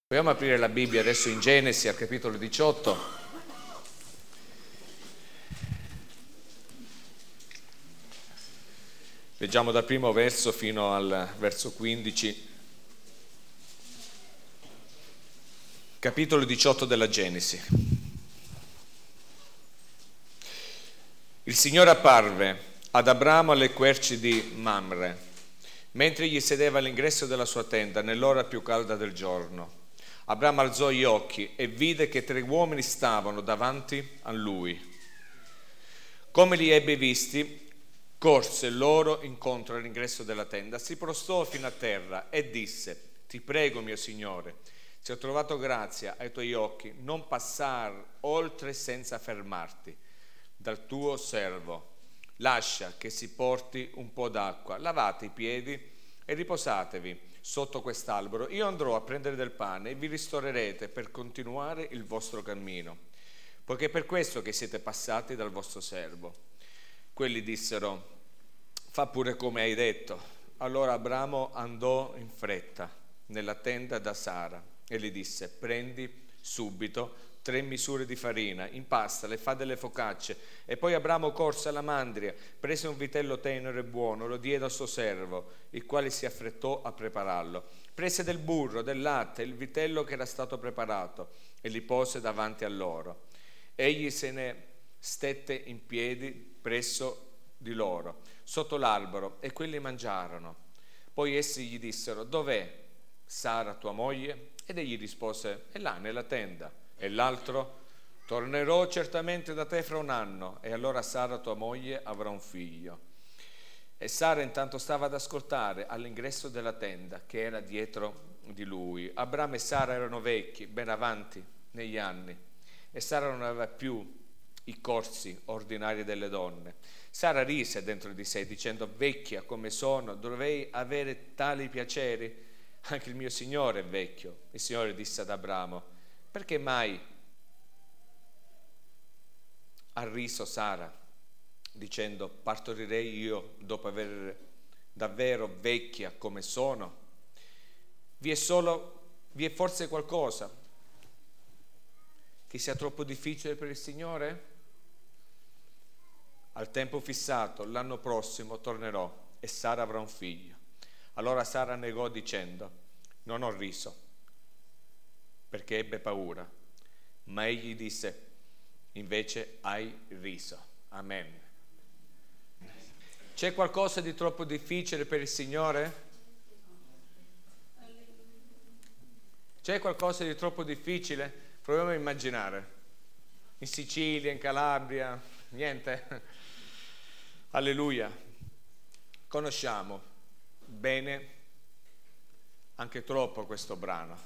Proviamo aprire la Bibbia adesso in Genesi al capitolo 18. Leggiamo dal primo verso fino al verso 15. Capitolo 18 della Genesi. Il Signore apparve ad Abramo alle querci di Mamre, mentre egli sedeva all'ingresso della sua tenda nell'ora più calda del giorno. Abramo alzò gli occhi e vide che 3 uomini stavano davanti a lui. Come li ebbe visti, corse loro incontro all'ingresso della tenda, si prostrò fino a terra e disse: «Ti prego, mio Signore, se ho trovato grazia ai tuoi occhi, non passar oltre senza fermarti dal tuo servo. Lascia che si porti un po' d'acqua, lavate i piedi e riposatevi sotto quest'albero. Io andrò a prendere del pane e vi ristorerete per continuare il vostro cammino, poiché è per questo che siete passati dal vostro servo». Quelli dissero: «Fa pure come hai detto». Allora Abramo andò in fretta nella tenda da Sara e gli disse: «Prendi subito 3 misure di farina, impastale, fa delle focacce». E poi Abramo corse alla mandria, prese un vitello tenero e buono, lo diede al suo servo, il quale si affrettò a prepararlo. Prese del burro, del latte, il vitello che era stato preparato e li pose davanti a loro. Egli se ne stette in piedi presso di loro, sotto l'albero, e quelli mangiarono. Poi essi gli dissero: «Dov'è Sara tua moglie?» Ed egli rispose: «È là nella tenda». E l'altro: «Tornerò certamente da te fra un anno, e allora Sara tua moglie avrà un figlio». E Sara intanto stava ad ascoltare all'ingresso della tenda che era dietro di lui. Abramo e Sara erano vecchi, ben avanti negli anni, e Sara non aveva più i corsi ordinari delle donne. Sara rise dentro di sé dicendo: «Vecchia come sono, dovrei avere tali piaceri? Anche il mio Signore è vecchio». Il Signore disse ad Abramo: «Perché mai ha riso Sara, dicendo: partorirei io dopo aver davvero vecchia come sono? Vi è forse qualcosa che sia troppo difficile per il Signore? Al tempo fissato, l'anno prossimo, tornerò e Sara avrà un figlio». Allora Sara negò dicendo: «Non ho riso», perché ebbe paura. Ma egli disse: «Invece hai riso». Amen. C'è qualcosa di troppo difficile per il Signore? C'è qualcosa di troppo difficile? Proviamo a immaginare. In Sicilia, in Calabria, niente? Alleluia. Conosciamo bene, anche troppo, questo brano.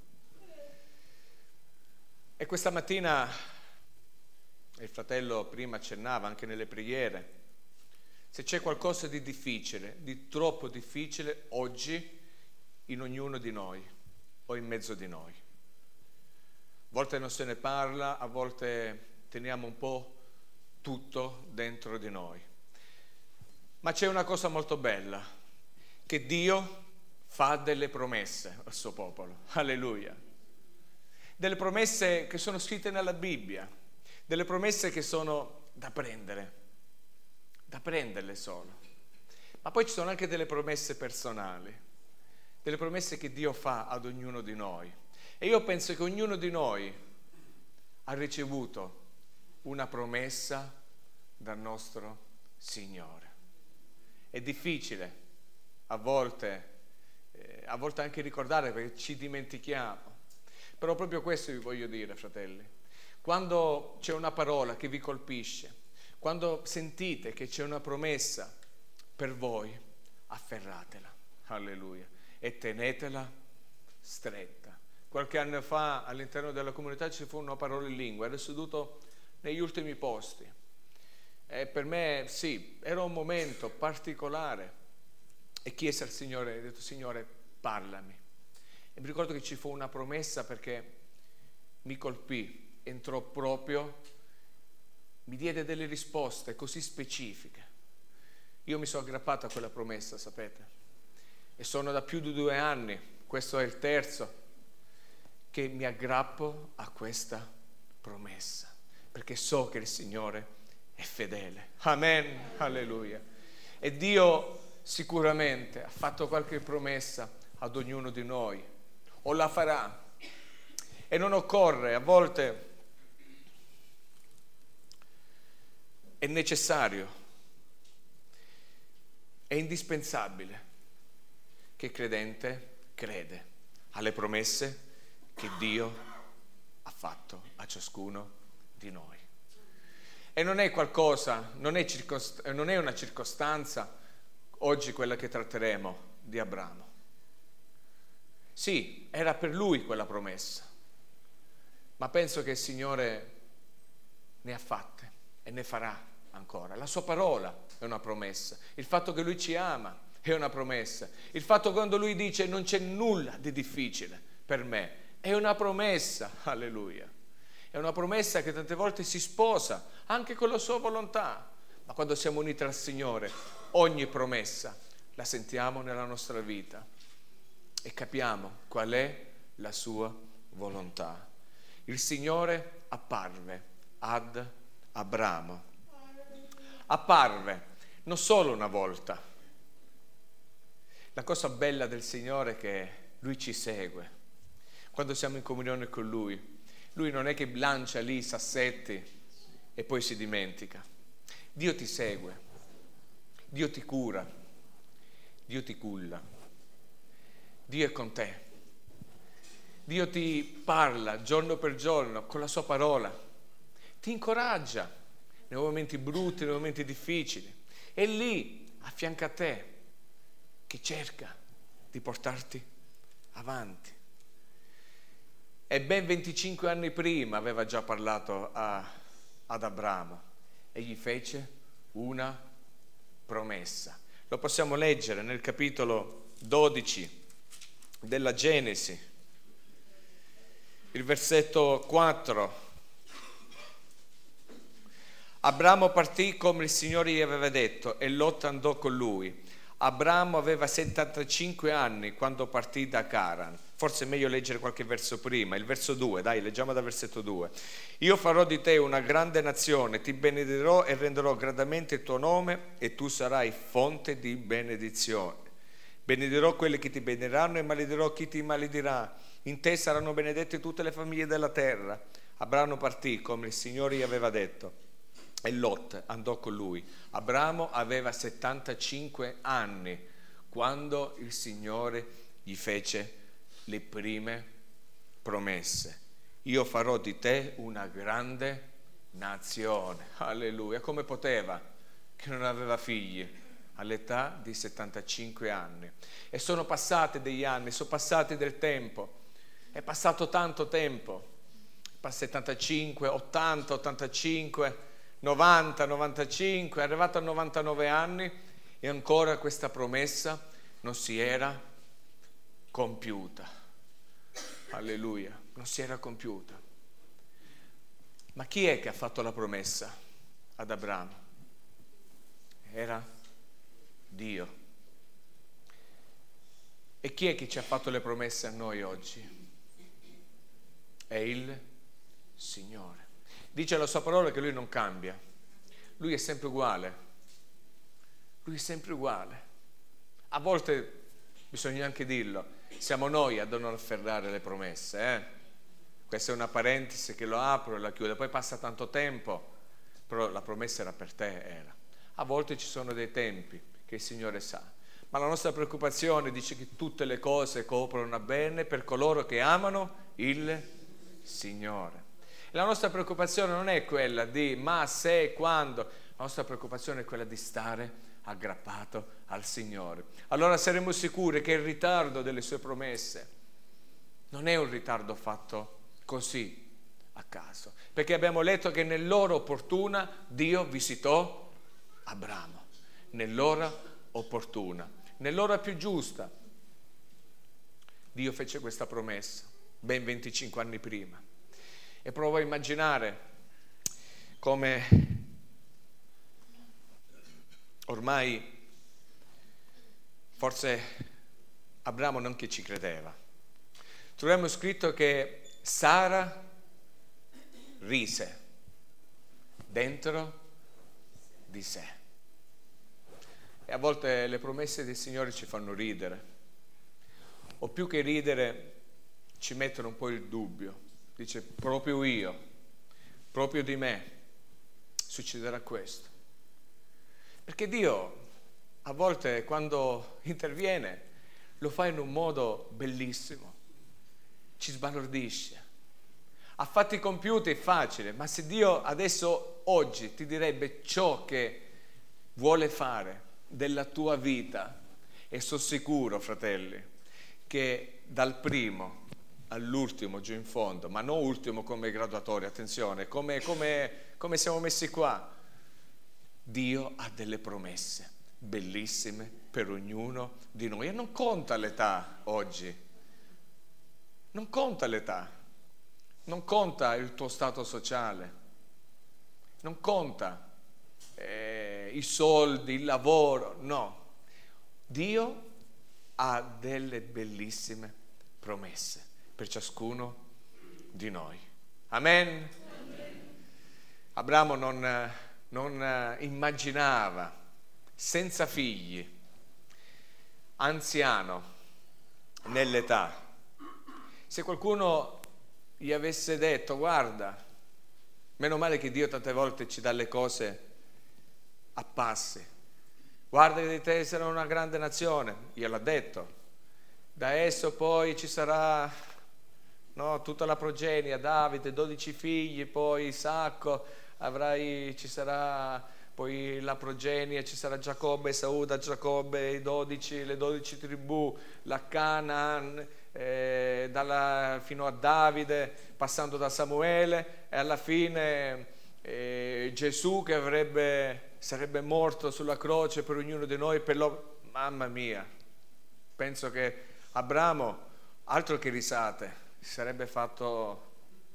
E questa mattina il fratello prima accennava anche nelle preghiere: se c'è qualcosa di difficile, di troppo difficile oggi in ognuno di noi o in mezzo di noi. A volte non se ne parla, a volte teniamo un po' tutto dentro di noi. Ma c'è una cosa molto bella, che Dio fa delle promesse al suo popolo. Alleluia. Delle promesse che sono scritte nella Bibbia, delle promesse che sono da prenderle solo. Ma poi ci sono anche delle promesse personali, delle promesse che Dio fa ad ognuno di noi. E io penso che ognuno di noi ha ricevuto una promessa dal nostro Signore. È difficile a volte anche ricordare, perché ci dimentichiamo. Però proprio questo vi voglio dire, fratelli: quando c'è una parola che vi colpisce, quando sentite che c'è una promessa per voi, afferratela, alleluia, e tenetela stretta. Qualche anno fa all'interno della comunità ci fu una parola in lingua, ero seduto negli ultimi posti e per me sì, era un momento particolare, e chiesi al Signore, ho detto: «Signore, parlami». E mi ricordo che ci fu una promessa, perché mi colpì, entrò proprio, mi diede delle risposte così specifiche. Io mi sono aggrappato a quella promessa, sapete, e sono da più di 2 anni, questo è il terzo, che mi aggrappo a questa promessa, perché so che il Signore è fedele. Amen, alleluia. E Dio sicuramente ha fatto qualche promessa ad ognuno di noi, o la farà. E non occorre, a volte è necessario, è indispensabile che il credente crede alle promesse che Dio ha fatto a ciascuno di noi. E non è qualcosa, non è una circostanza oggi quella che tratteremo di Abramo. Sì, era per lui quella promessa, ma penso che il Signore ne ha fatte e ne farà ancora. La sua parola è una promessa, il fatto che lui ci ama è una promessa, il fatto quando lui dice non c'è nulla di difficile per me è una promessa, alleluia. È una promessa che tante volte si sposa anche con la sua volontà, ma quando siamo uniti al Signore ogni promessa la sentiamo nella nostra vita e capiamo qual è la sua volontà. Il Signore apparve ad Abramo. Apparve non solo una volta. La cosa bella del Signore è che Lui ci segue. Quando siamo in comunione con Lui non è che lancia lì i sassetti e poi si dimentica. Dio ti segue, Dio ti cura, Dio ti culla, Dio è con te. Dio ti parla giorno per giorno con la sua parola, ti incoraggia nei momenti brutti, nei momenti difficili. È lì, a fianco a te, che cerca di portarti avanti. E ben 25 anni prima aveva già parlato ad Abramo e gli fece una promessa. Lo possiamo leggere nel capitolo 12 della Genesi, il versetto 4. Abramo partì come il Signore gli aveva detto e Lot andò con lui. Abramo aveva 75 anni quando partì da Caran. Forse è meglio leggere qualche verso prima, il verso 2, dai, leggiamo dal versetto 2. Io farò di te una grande nazione, ti benedirò e renderò gradamente il tuo nome e tu sarai fonte di benedizione. Benedirò quelli che ti benediranno e maledirò chi ti maledirà. In te saranno benedette tutte le famiglie della terra. Abramo partì come il Signore gli aveva detto e Lot andò con lui. Abramo aveva 75 anni quando il Signore gli fece le prime promesse. Io farò di te una grande nazione. Alleluia. Come poteva che non aveva figli all'età di 75 anni? E sono passati degli anni, sono passati del tempo. È passato tanto tempo. 75, 80, 85, 90, 95, è arrivato a 99 anni e ancora questa promessa non si era compiuta. Alleluia, non si era compiuta. Ma chi è che ha fatto la promessa ad Abramo? Era Dio. E chi è che ci ha fatto le promesse a noi oggi? È il Signore. Dice la sua parola che Lui non cambia. Lui è sempre uguale. Lui è sempre uguale. A volte bisogna anche dirlo, siamo noi a non afferrare le promesse. Questa è una parentesi che lo apro e la chiudo. Poi passa tanto tempo, però la promessa era per te, era. A volte ci sono dei tempi che il Signore sa. Ma la nostra preoccupazione dice che tutte le cose cooperano bene per coloro che amano il Signore. La nostra preoccupazione non è quella di ma, se, quando. La nostra preoccupazione è quella di stare aggrappato al Signore. Allora saremo sicuri che il ritardo delle sue promesse non è un ritardo fatto così a caso, perché abbiamo letto che nell'ora opportuna Dio visitò Abramo, nell'ora opportuna, nell'ora più giusta. Dio fece questa promessa ben 25 anni prima. E provo a immaginare come ormai forse Abramo non che ci credeva. Troviamo scritto che Sara rise dentro di sé. E a volte le promesse del Signore ci fanno ridere, o più che ridere ci mettono un po' il dubbio. Dice, proprio io, proprio di me succederà questo. Perché Dio a volte quando interviene lo fa in un modo bellissimo, ci sbalordisce. A fatti compiuti è facile, ma se Dio adesso, oggi, ti direbbe ciò che vuole fare della tua vita, e sono sicuro, fratelli, che dal primo all'ultimo giù in fondo, ma non ultimo come graduatorio, attenzione, come siamo messi qua, Dio ha delle promesse bellissime per ognuno di noi. E non conta l'età oggi, non conta l'età, non conta il tuo stato sociale, non conta i soldi, il lavoro, no. Dio ha delle bellissime promesse per ciascuno di noi. Amen? Abramo non immaginava, senza figli, anziano nell'età, se qualcuno gli avesse detto, guarda, meno male che Dio tante volte ci dà le cose a passi, guarda che di te sarà una grande nazione, gliel'ha detto, da esso poi ci sarà tutta la progenie, Davide, 12 figli, poi Isacco, ci sarà poi la progenie, ci sarà Giacobbe, Esaù, da Giacobbe le 12 tribù, la Canaan, fino a Davide, passando da Samuele, e alla fine Gesù che sarebbe morto sulla croce per ognuno di noi, mamma mia, penso che Abramo, altro che risate, si sarebbe fatto.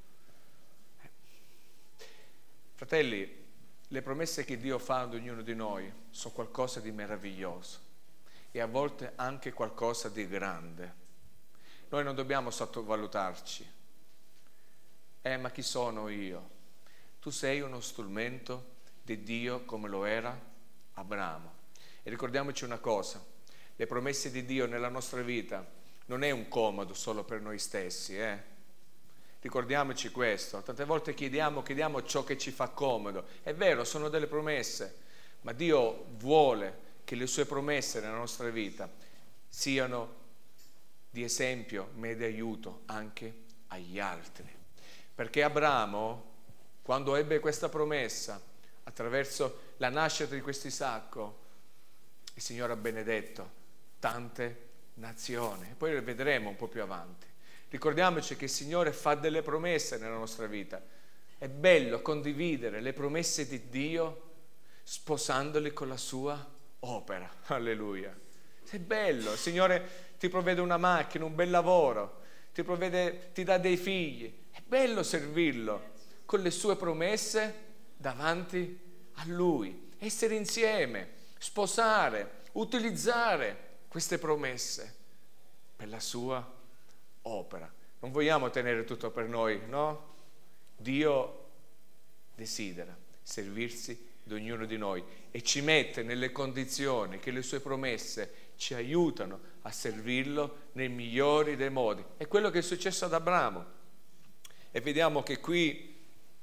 Fratelli, le promesse che Dio fa ad ognuno di noi sono qualcosa di meraviglioso e a volte anche qualcosa di grande. Noi non dobbiamo sottovalutarci. Ma chi sono io? Tu sei uno strumento di Dio come lo era Abramo. E ricordiamoci una cosa, le promesse di Dio nella nostra vita non è un comodo solo per noi stessi, Ricordiamoci questo, tante volte chiediamo ciò che ci fa comodo. È vero, sono delle promesse, ma Dio vuole che le sue promesse nella nostra vita siano di esempio, ma di aiuto anche agli altri. Perché Abramo, quando ebbe questa promessa, attraverso la nascita di questo Isacco, il Signore ha benedetto tante nazioni. E poi lo vedremo un po' più avanti. Ricordiamoci che il Signore fa delle promesse nella nostra vita. È bello condividere le promesse di Dio sposandole con la sua opera. Alleluia. È bello. Il Signore ti provvede una macchina, un bel lavoro, ti dà dei figli. È bello servirlo con le sue promesse davanti a Lui. Essere insieme, sposare, utilizzare queste promesse per la sua opera. Non vogliamo tenere tutto per noi, no? Dio desidera servirsi di ognuno di noi e ci mette nelle condizioni che le sue promesse ci aiutano a servirlo nei migliori dei modi. È quello che è successo ad Abramo. E vediamo che qui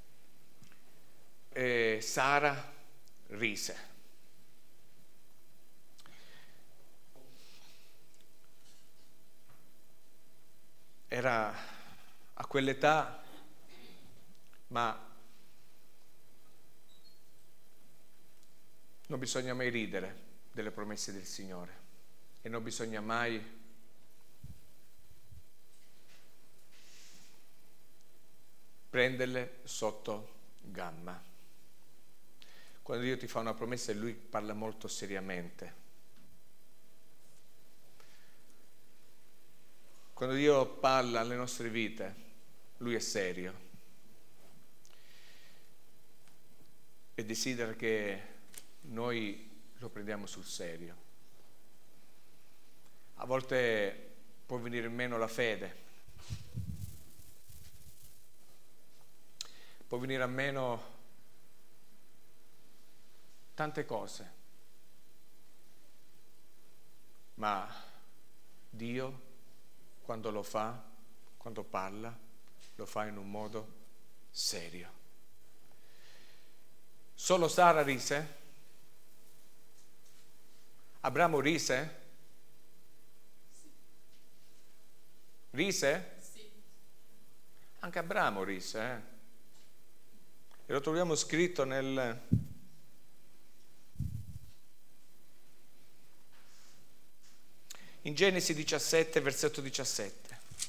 Sara rise. Era a quell'età, ma non bisogna mai ridere delle promesse del Signore e non bisogna mai prenderle sotto gamba. Quando Dio ti fa una promessa, Lui parla molto seriamente. Quando Dio parla alle nostre vite, Lui è serio e desidera che noi lo prendiamo sul serio. A volte può venire meno la fede, può venire a meno tante cose, ma Dio, quando lo fa, quando parla, lo fa in un modo serio. Solo Sara rise? Abramo rise? Rise? Sì. Anche Abramo rise, E lo troviamo scritto in Genesi 17, versetto 17.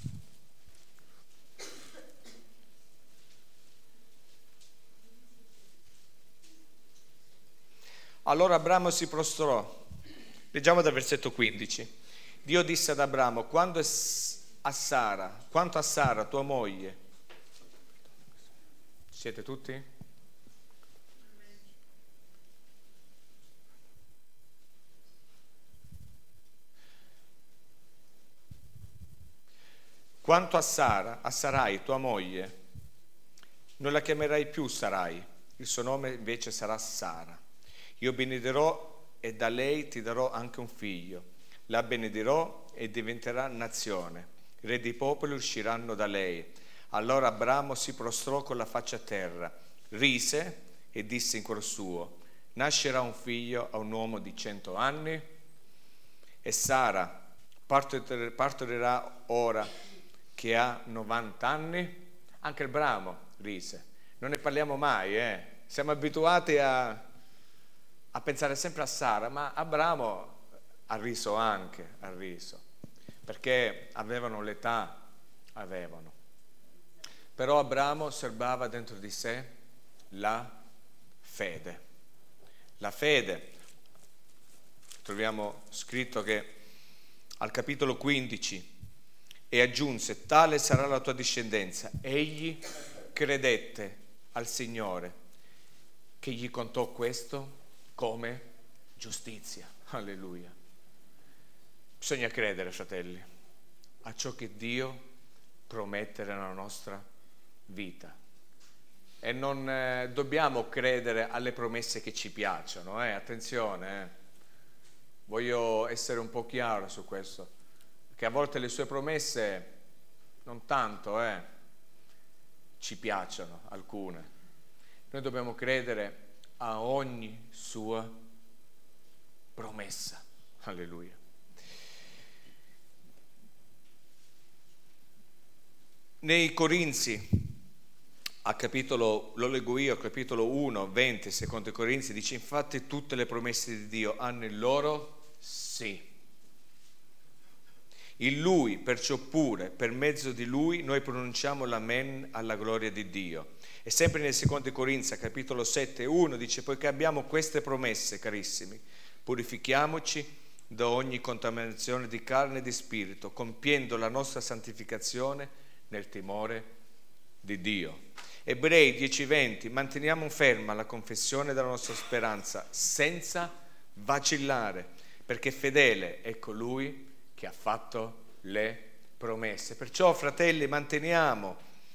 Allora Abramo si prostrò. Leggiamo dal versetto 15. Dio disse ad Abramo: quanto a Sara, tua moglie. Siete tutti? Quanto a Sara, a Sarai, tua moglie, non la chiamerai più Sarai, il suo nome invece sarà Sara. Io benedirò e da lei ti darò anche un figlio. La benedirò e diventerà nazione. Re di popoli usciranno da lei. Allora Abramo si prostrò con la faccia a terra, rise e disse in cuor suo: nascerà un figlio a un uomo di 100 anni? E Sara partorirà ora che ha 90 anni? Anche Abramo rise. Non ne parliamo mai, Siamo abituati a pensare sempre a Sara, ma Abramo ha riso anche, perché avevano l'età, Però Abramo serbava dentro di sé la fede. La fede, troviamo scritto che al capitolo 15, e aggiunse: tale sarà la tua discendenza. Egli credette al Signore, che gli contò questo come giustizia. Alleluia. Bisogna credere, fratelli, a ciò che Dio promette nella nostra vita. E non dobbiamo credere alle promesse che ci piacciono, attenzione, Voglio essere un po' chiaro su questo, perché a volte le sue promesse non tanto, ci piacciono alcune. Noi dobbiamo credere a ogni sua promessa. Alleluia. Nei Corinzi, lo leggo io, capitolo 1, 20, secondo Corinzi, dice: infatti tutte le promesse di Dio hanno il loro sì. In Lui, perciò pure, per mezzo di Lui, noi pronunciamo l'amen alla gloria di Dio. E sempre nel secondo Corinzi, capitolo 7, 1, dice: poiché abbiamo queste promesse, carissimi, purifichiamoci da ogni contaminazione di carne e di spirito, compiendo la nostra santificazione nel timore di Dio. Ebrei 10:20, manteniamo ferma la confessione della nostra speranza senza vacillare, perché fedele è colui che ha fatto le promesse. Perciò, fratelli, manteniamo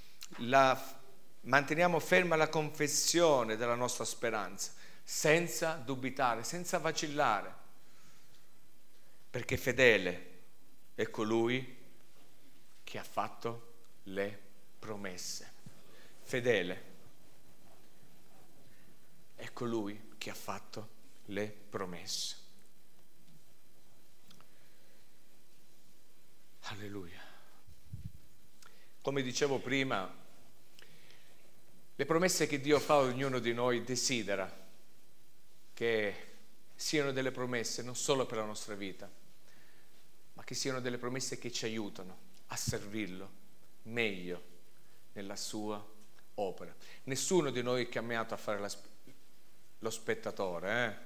ferma la confessione della nostra speranza senza dubitare, senza vacillare, perché fedele è colui che ha fatto le promesse. Fedele è colui che ha fatto le promesse. Alleluia. Come dicevo prima, le promesse che Dio fa a ognuno di noi desidera che siano delle promesse non solo per la nostra vita, ma che siano delle promesse che ci aiutano a servirlo meglio nella sua opera. Nessuno di noi è chiamato a fare lo spettatore,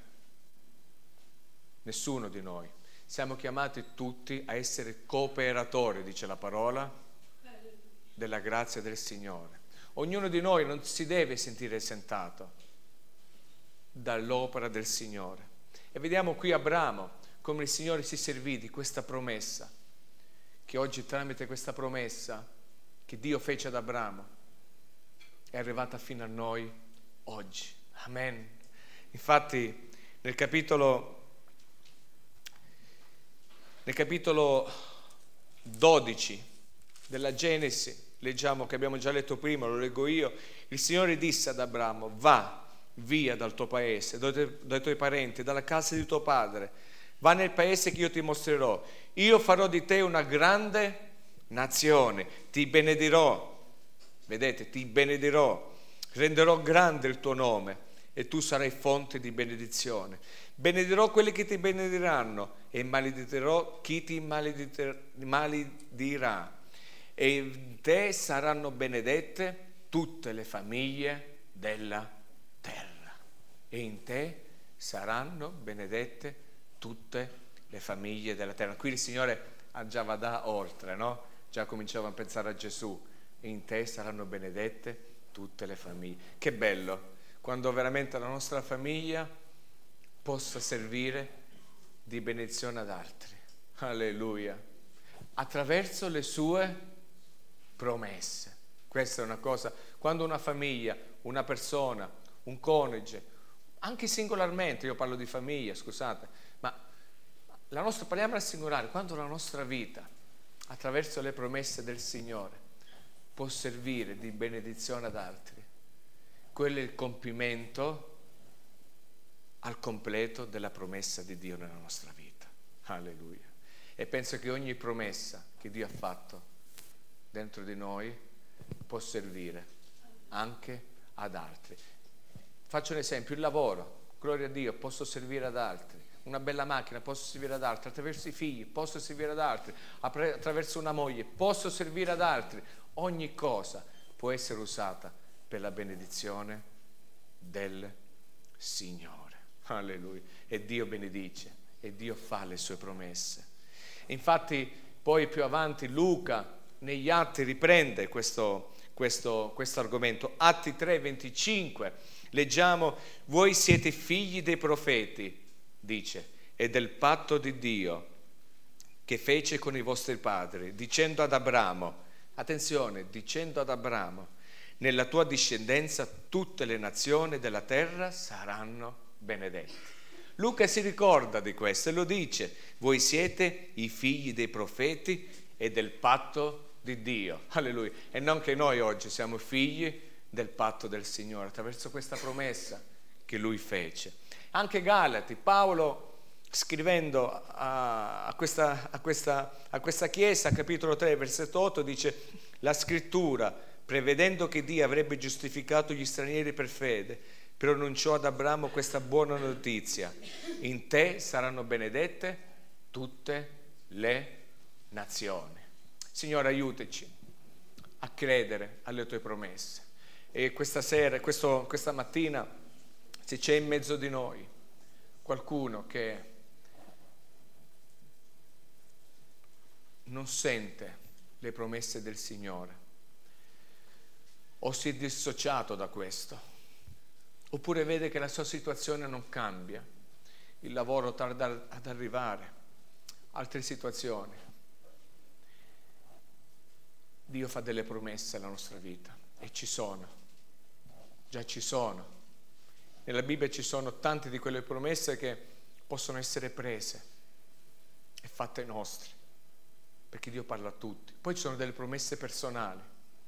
Nessuno di noi. Siamo chiamati tutti a essere cooperatori, dice la parola, della grazia del Signore. Ognuno di noi non si deve sentire esentato dall'opera del Signore. E vediamo qui Abramo, come il Signore si servì di questa promessa, che oggi tramite questa promessa che Dio fece ad Abramo, è arrivata fino a noi oggi. Amen. Infatti nel capitolo 12 della Genesi, leggiamo, che abbiamo già letto prima, lo leggo io, il Signore disse ad Abramo: va via dal tuo paese, dai tuoi parenti, dalla casa di tuo padre, va nel paese che io ti mostrerò. Io farò di te una grande nazione, ti benedirò, vedete, ti benedirò, renderò grande il tuo nome e tu sarai fonte di benedizione. Benedirò quelli che ti benediranno e malediterò chi ti maledirà. E in te saranno benedette tutte le famiglie della terra. E in te saranno benedette tutte le famiglie della terra. Qui il Signore già va da oltre, no? Già cominciava a pensare a Gesù. In te saranno benedette tutte le famiglie. Che bello quando veramente la nostra famiglia possa servire di benedizione ad altri. Alleluia. Attraverso le sue promesse. Questa è una cosa, quando una famiglia, una persona, un coniuge, anche singolarmente, io parlo di famiglia, scusate, ma parliamo al singolare, quando la nostra vita, attraverso le promesse del Signore, può servire di benedizione ad altri, quello è il compimento al completo della promessa di Dio nella nostra vita. Alleluia. E penso che ogni promessa che Dio ha fatto dentro di noi può servire anche ad altri. Faccio un esempio: il lavoro, gloria a Dio, posso servire ad altri. Una bella macchina, posso servire ad altri. Attraverso i figli, posso servire ad altri. Attraverso una moglie, posso servire ad altri. Ogni cosa può essere usata per la benedizione del Signore. Alleluia. E Dio benedice, e Dio fa le sue promesse. Infatti poi più avanti Luca negli Atti riprende questo argomento. Atti 3:25 leggiamo: voi siete figli dei profeti, dice, e del patto di Dio che fece con i vostri padri, dicendo ad Abramo, attenzione, dicendo ad Abramo: nella tua discendenza tutte le nazioni della terra saranno benedette. Luca si ricorda di questo e lo dice: voi siete i figli dei profeti e del patto di Dio. Alleluia. E non che noi oggi siamo figli del patto del Signore attraverso questa promessa che Lui fece. Anche Galati, Paolo scrivendo a questa chiesa, capitolo 3, versetto 8, dice: la scrittura, prevedendo che Dio avrebbe giustificato gli stranieri per fede, pronunciò ad Abramo questa buona notizia: in te saranno benedette tutte le nazioni. Signore, aiutaci a credere alle tue promesse. E questa sera, questa mattina, se c'è in mezzo di noi qualcuno che non sente le promesse del Signore, o si è dissociato da questo, oppure vede che la sua situazione non cambia, il lavoro tarda ad arrivare, altre situazioni, Dio fa delle promesse alla nostra vita e ci sono, già ci sono. Nella Bibbia ci sono tante di quelle promesse che possono essere prese e fatte nostre, perché Dio parla a tutti. Poi ci sono delle promesse personali.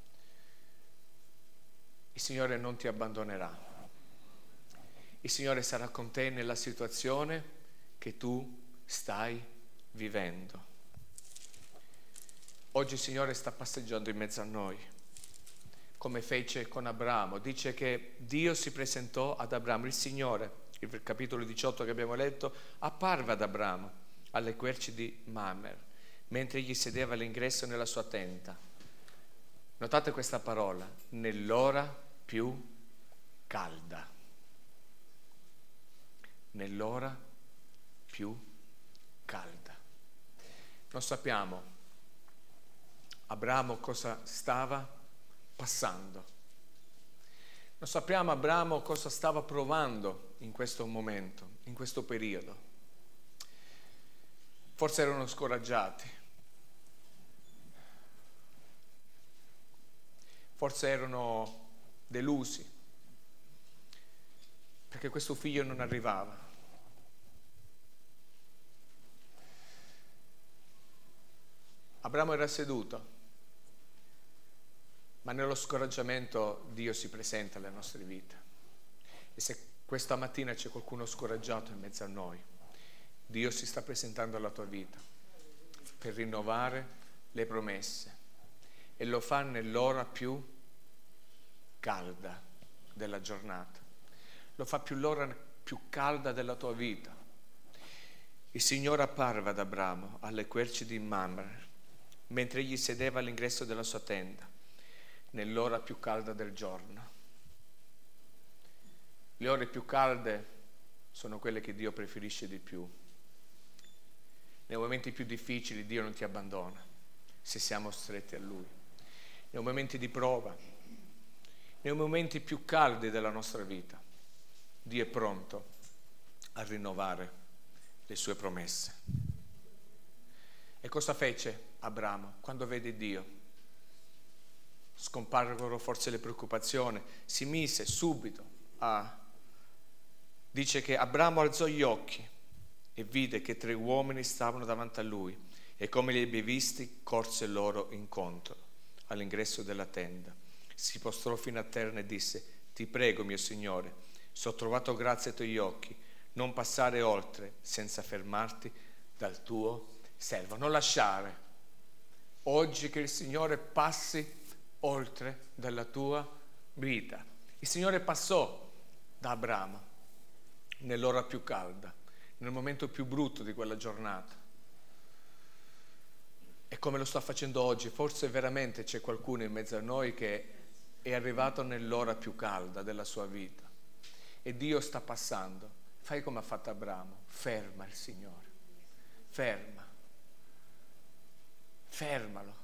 Il Signore non ti abbandonerà. Il Signore sarà con te nella situazione che tu stai vivendo. Oggi il Signore sta passeggiando in mezzo a noi, come fece con Abramo. Dice che Dio si presentò ad Abramo, il Signore, il capitolo 18 che abbiamo letto, apparve ad Abramo alle querci di Mamre, mentre egli sedeva all'ingresso nella sua tenda. Notate questa parola: nell'ora più calda. Nell'ora più calda. Non sappiamo Abramo cosa stava passando. Non sappiamo Abramo cosa stava provando in questo momento, in questo periodo. Forse erano scoraggiati. Forse erano delusi, perché questo figlio non arrivava. Abramo era seduto, ma nello scoraggiamento Dio si presenta alle nostre vite. E se questa mattina c'è qualcuno scoraggiato in mezzo a noi, Dio si sta presentando alla tua vita per rinnovare le promesse, e lo fa nell'ora più calda della giornata, lo fa l'ora più calda della tua vita. Il Signore apparve ad Abramo alle querci di Mamre, mentre egli sedeva all'ingresso della sua tenda, nell'ora più calda del giorno. Le ore più calde sono quelle che Dio preferisce di più. Nei momenti più difficili Dio non ti abbandona, se siamo stretti a Lui. Nei momenti di prova, nei momenti più caldi della nostra vita, Dio è pronto a rinnovare le sue promesse. E cosa fece Abramo quando vede Dio? Scomparvero forse le preoccupazioni, si mise subito dice che Abramo alzò gli occhi e vide che 3 uomini stavano davanti a lui, e come li ebbe visti corse loro incontro all'ingresso della tenda, si prostrò fino a terra e disse: ti prego, mio Signore, se ho trovato grazia ai tuoi occhi, non passare oltre senza fermarti dal tuo servo. Non lasciare oggi che il Signore passi oltre dalla tua vita. Il Signore passò da Abramo nell'ora più calda, nel momento più brutto di quella giornata, e come lo sta facendo oggi. Forse veramente c'è qualcuno in mezzo a noi che è arrivato nell'ora più calda della sua vita e Dio sta passando. Fai come ha fatto Abramo, ferma il Signore, fermalo.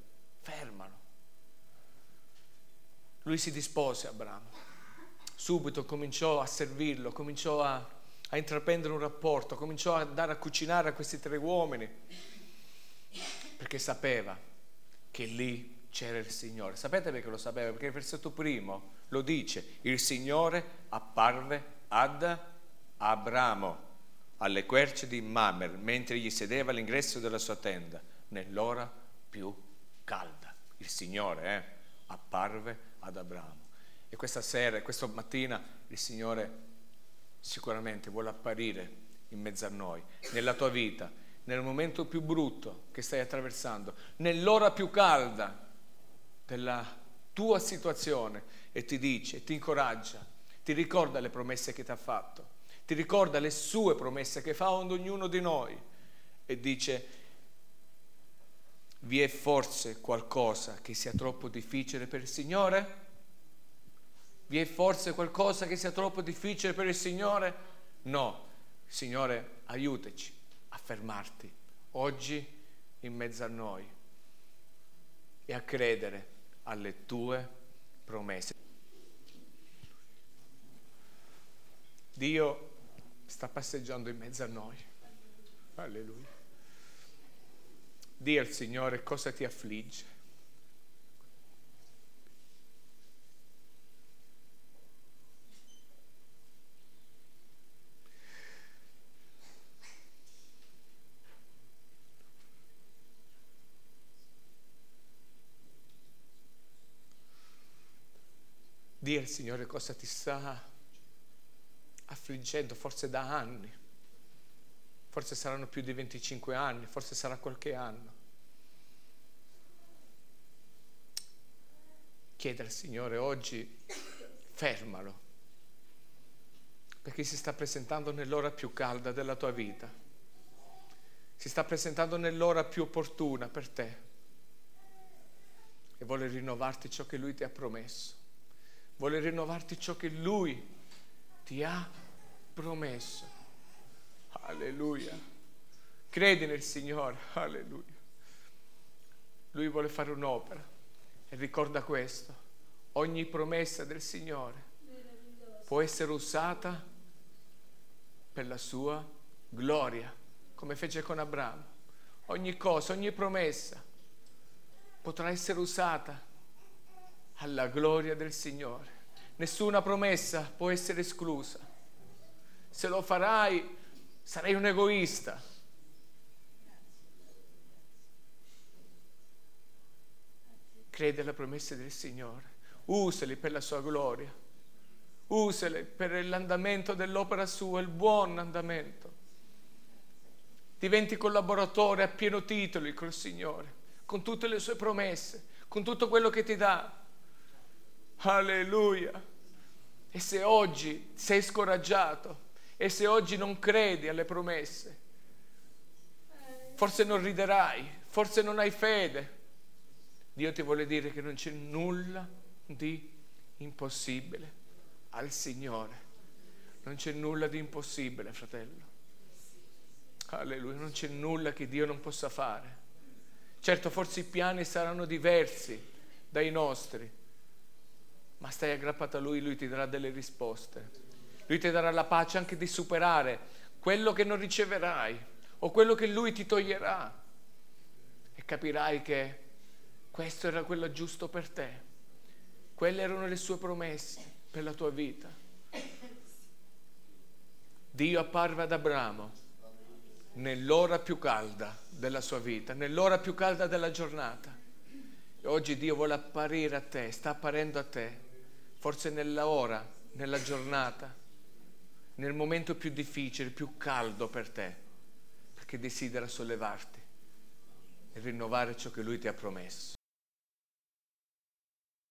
Lui si dispose, Abramo, subito cominciò a servirlo, cominciò a intraprendere un rapporto, cominciò a andare a cucinare a questi 3 uomini, perché sapeva che lì c'era il Signore. Sapete perché lo sapeva? Perché il versetto primo lo dice: il Signore apparve ad Abramo alle querce di Mamre, mentre egli sedeva all'ingresso della sua tenda, nell'ora più calda. Il Signore apparve ad Abramo. E questa sera, questa mattina, il Signore sicuramente vuole apparire in mezzo a noi, nella tua vita, nel momento più brutto che stai attraversando, nell'ora più calda della tua situazione, e ti dice, ti incoraggia, ti ricorda le promesse che ti ha fatto, ti ricorda le sue promesse che fa ad ognuno di noi, e dice: vi è forse qualcosa che sia troppo difficile per il Signore? Vi è forse qualcosa che sia troppo difficile per il Signore? No, Signore, aiutaci a fermarti oggi in mezzo a noi e a credere alle tue promesse. Dio sta passeggiando in mezzo a noi. Alleluia. Dì al Signore cosa ti affligge. Dì al Signore cosa ti sta affliggendo, forse da anni, forse saranno più di 25 anni, forse sarà qualche anno. Chiede al Signore oggi, fermalo, perché si sta presentando nell'ora più calda della tua vita, si sta presentando nell'ora più opportuna per te e vuole rinnovarti ciò che Lui ti ha promesso. Vuole rinnovarti ciò che Lui ti ha promesso. Alleluia. Credi nel Signore. Alleluia. Lui vuole fare un'opera. E ricorda questo: ogni promessa del Signore può essere usata per la sua gloria, come fece con Abramo. Ogni cosa, ogni promessa potrà essere usata alla gloria del Signore. Nessuna promessa può essere esclusa. Se lo farai, sarai un egoista. Credi alle promesse del Signore, usali per la sua gloria, usali per l'andamento dell'opera sua, il buon andamento. Diventi collaboratore a pieno titolo col Signore, con tutte le sue promesse, con tutto quello che ti dà. Alleluia! E se oggi sei scoraggiato, e se oggi non credi alle promesse, forse non riderai, forse non hai fede. Dio ti vuole dire che non c'è nulla di impossibile al Signore. Non c'è nulla di impossibile, fratello. Alleluia, non c'è nulla che Dio non possa fare. Certo, forse i piani saranno diversi dai nostri, ma stai aggrappato a Lui ti darà delle risposte. Lui ti darà la pace anche di superare quello che non riceverai o quello che Lui ti toglierà. E capirai che questo era quello giusto per te. Quelle erano le sue promesse per la tua vita. Dio apparve ad Abramo nell'ora più calda della sua vita, nell'ora più calda della giornata. E oggi Dio vuole apparire a te, sta apparendo a te, forse nella ora, nella giornata, nel momento più difficile, più caldo per te, perché desidera sollevarti e rinnovare ciò che Lui ti ha promesso.